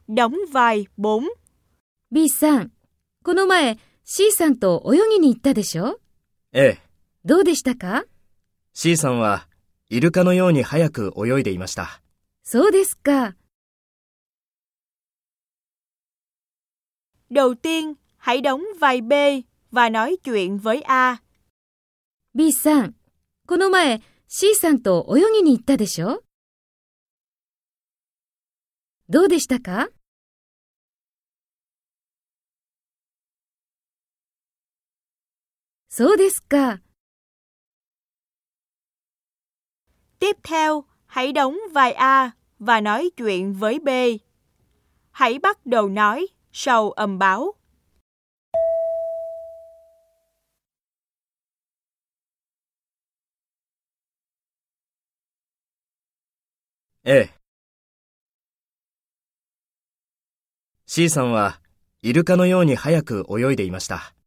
đóng vai 4。 B さん、この前 C さんと泳ぎに行ったでしょ？ ええ。 どうでしたか？ C さんはイルカのように早く泳いでいました。 そうですか。 Đầu tiên, hãy đóng vai B và nói chuyện với A. B さん、この前 C さんと泳ぎに行ったでしょ？どうでしたか？そうですか。 Tiếp theo, hãy đóng vai A và nói chuyện với B. Hãy bắt đầu nói sau âm báo. ええ。C さんはイルカのように早く泳いでいました。